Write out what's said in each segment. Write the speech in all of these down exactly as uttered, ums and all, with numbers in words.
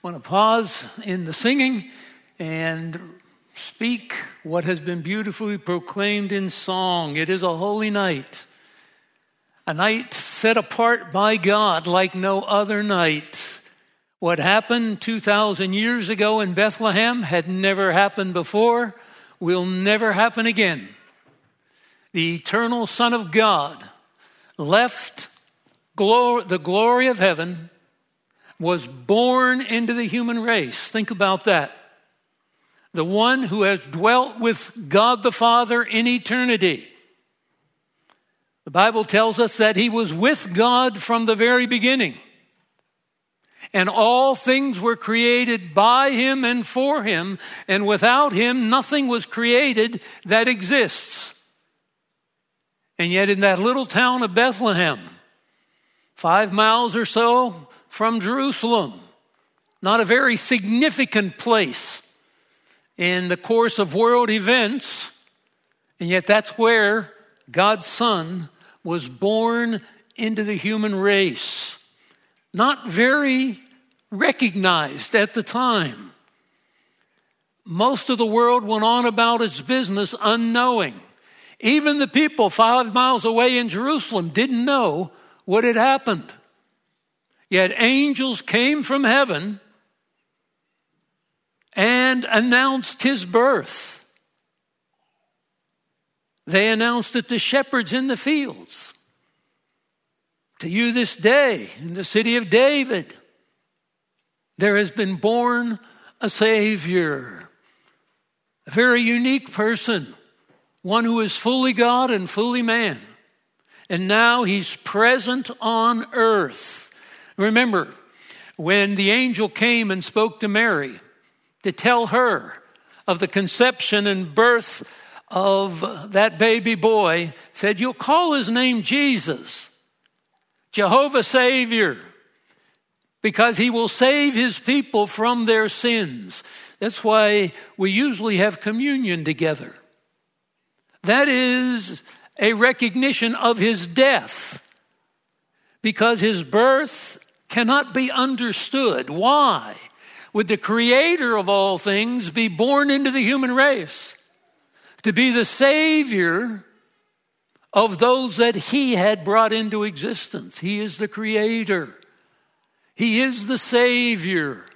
want to pause in the singing and speak what has been beautifully proclaimed in song. It is a holy night, a night set apart by God like no other night. What happened two thousand years ago in Bethlehem had never happened before, will never happen again. The eternal Son of God left glor- the glory of heaven, was born into the human race. Think about that. The one who has dwelt with God the Father in eternity. The Bible tells us that he was with God from the very beginning. And all things were created by him and for him. And without him, nothing was created that exists. And yet in that little town of Bethlehem, five miles or so from Jerusalem, not a very significant place in the course of world events, and yet that's where God's Son was born into the human race. Not very recognized at the time. Most of the world went on about its business unknowing. Even the people five miles away in Jerusalem didn't know what had happened. Yet angels came from heaven and announced his birth. They announced it to shepherds in the fields. To you this day, in the city of David, there has been born a Savior. A very unique person. One who is fully God and fully man. And now he's present on earth. Remember, when the angel came and spoke to Mary to tell her of the conception and birth of that baby boy, said, you'll call his name Jesus, Jehovah Savior, because he will save his people from their sins. That's why we usually have communion together. That is a recognition of his death, because his birth cannot be understood. Why would the creator of all things be born into the human race? To be the Savior of those that he had brought into existence. He is the creator. He is the Savior.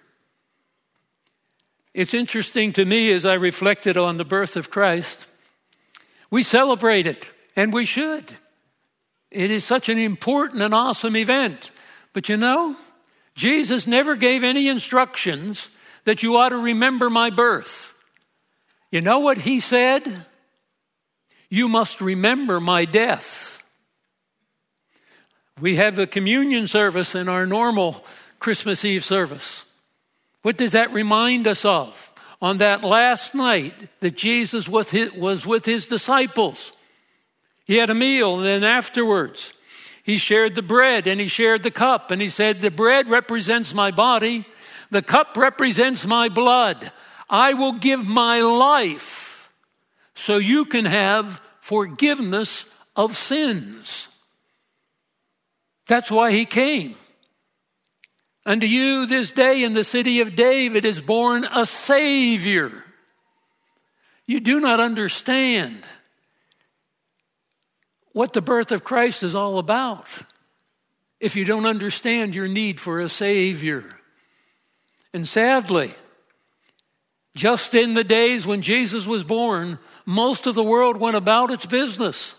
It's interesting to me as I reflected on the birth of Christ. We celebrate it, and we should. It is such an important and awesome event. But you know, Jesus never gave any instructions that you ought to remember my birth. You know what he said? You must remember my death. We have the communion service in our normal Christmas Eve service. What does that remind us of? On that last night that Jesus was with his disciples, he had a meal, and then afterwards, he shared the bread and he shared the cup. And he said, the bread represents my body. The cup represents my blood. I will give my life so you can have forgiveness of sins. That's why he came. Unto you this day in the city of David is born a Savior. You do not understand what the birth of Christ is all about if you don't understand your need for a Savior. And sadly, just in the days when Jesus was born, most of the world went about its business.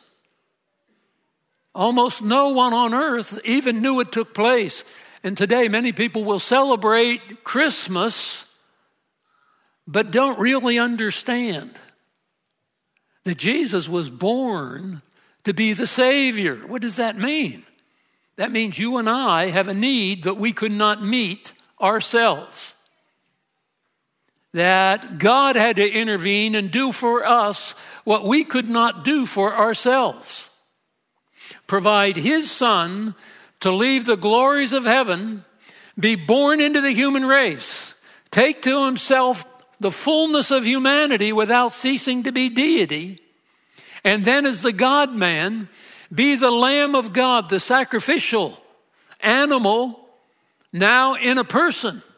Almost no one on earth even knew it took place. And today many people will celebrate Christmas, but don't really understand that Jesus was born to be the Savior. What does that mean? That means you and I have a need that we could not meet ourselves. That God had to intervene and do for us what we could not do for ourselves. Provide his Son to leave the glories of heaven, be born into the human race, take to himself the fullness of humanity without ceasing to be deity, and then as the God-man, be the Lamb of God, the sacrificial animal, now in a person,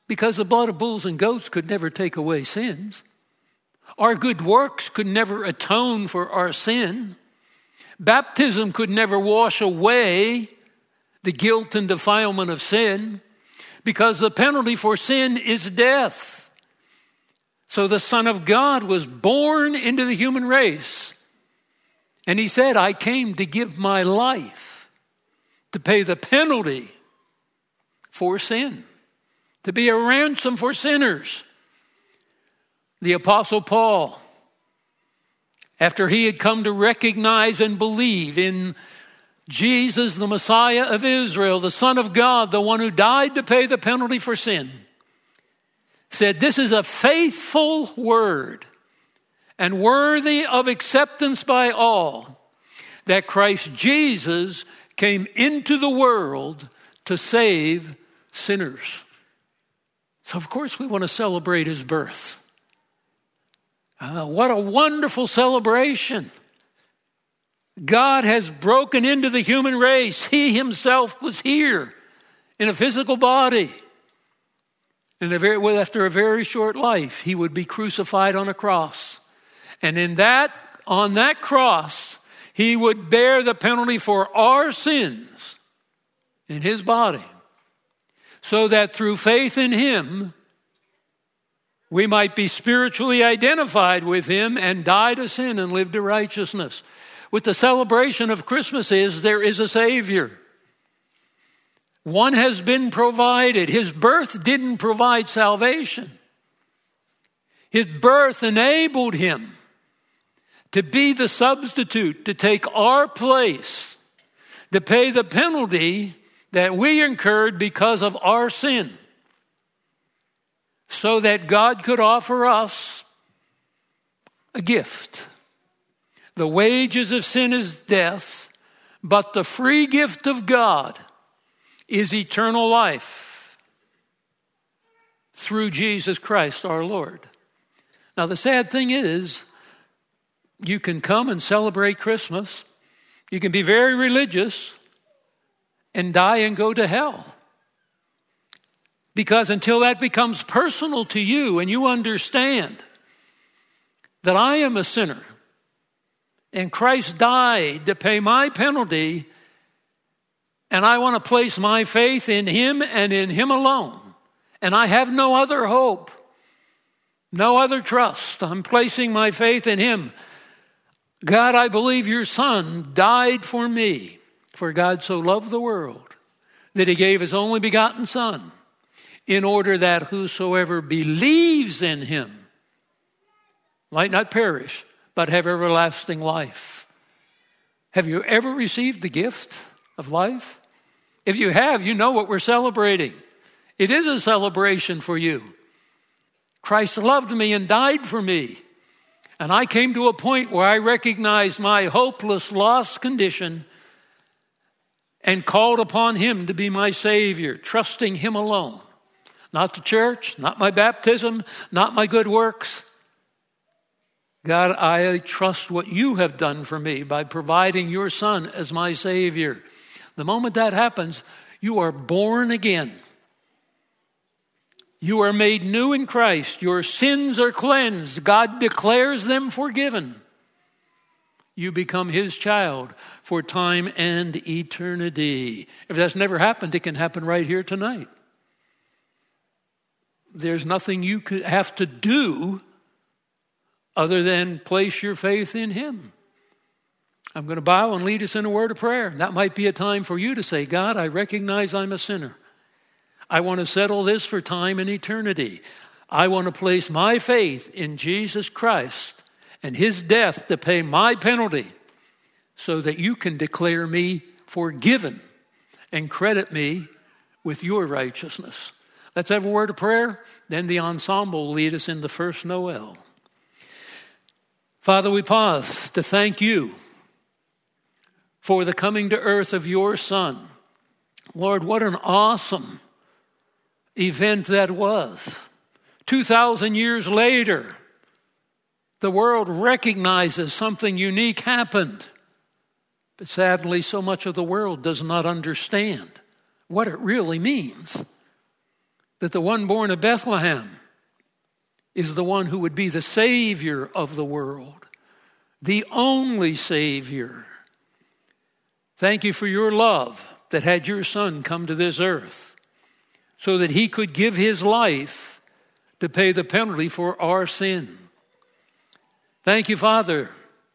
because the blood of bulls and goats could never take away sins. Our good works could never atone for our sin. Baptism could never wash away the guilt and defilement of sin, because the penalty for sin is death. So the Son of God was born into the human race. And he said, I came to give my life to pay the penalty for sin, to be a ransom for sinners. The Apostle Paul, after he had come to recognize and believe in Jesus, the Messiah of Israel, the Son of God, the one who died to pay the penalty for sin, said, this is a faithful word and worthy of acceptance by all, that Christ Jesus came into the world to save sinners. So of course we want to celebrate his birth. Uh, what a wonderful celebration. God has broken into the human race. He himself was here in a physical body. And after a very short life, he would be crucified on a cross. And in that, on that cross, he would bear the penalty for our sins in his body, so that through faith in him, we might be spiritually identified with him and die to sin and live to righteousness. What the celebration of Christmas is, there is a Savior. One has been provided. His birth didn't provide salvation. His birth enabled him to be the substitute, to take our place, to pay the penalty that we incurred because of our sin, so that God could offer us a gift. The wages of sin is death, but the free gift of God is eternal life through Jesus Christ our Lord. Now the sad thing is, you can come and celebrate Christmas, you can be very religious, and die and go to hell. Because until that becomes personal to you and you understand that I am a sinner and Christ died to pay my penalty, and I want to place my faith in him and in him alone, and I have no other hope, no other trust. I'm placing my faith in him. God, I believe your Son died for me, for God so loved the world that he gave his only begotten Son, in order that whosoever believes in him might not perish, but have everlasting life. Have you ever received the gift of life? If you have, you know what we're celebrating. It is a celebration for you. Christ loved me and died for me. And I came to a point where I recognized my hopeless, lost condition and called upon him to be my Savior, trusting him alone. Not the church, not my baptism, not my good works. God, I trust what you have done for me by providing your Son as my Savior. The moment that happens, you are born again. You are made new in Christ. Your sins are cleansed. God declares them forgiven. You become his child for time and eternity. If that's never happened, it can happen right here tonight. There's nothing you could have to do other than place your faith in him. I'm going to bow and lead us in a word of prayer. That might be a time for you to say, God, I recognize I'm a sinner. I want to settle this for time and eternity. I want to place my faith in Jesus Christ and his death to pay my penalty, so that you can declare me forgiven and credit me with your righteousness. Let's have a word of prayer. Then the ensemble will lead us in the first Noel. Father, we pause to thank you for the coming to earth of your Son. Lord, what an awesome event that was. Two thousand years later, the world recognizes something unique happened. But sadly, so much of the world does not understand what it really means. that the one born of Bethlehem is the one who would be the Savior of the world, the only Savior. Thank you for your love that had your Son come to this earth so that he could give his life to pay the penalty for our sin. Thank you, Father,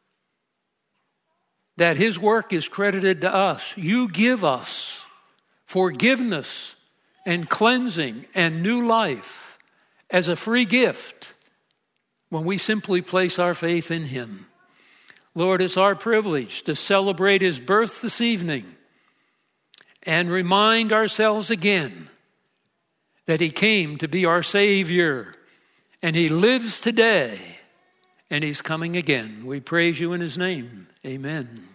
that his work is credited to us. You give us forgiveness and cleansing and new life as a free gift when we simply place our faith in him. Lord, it's our privilege to celebrate his birth this evening and remind ourselves again that he came to be our Savior, and he lives today, and he's coming again. We praise you in his name. Amen.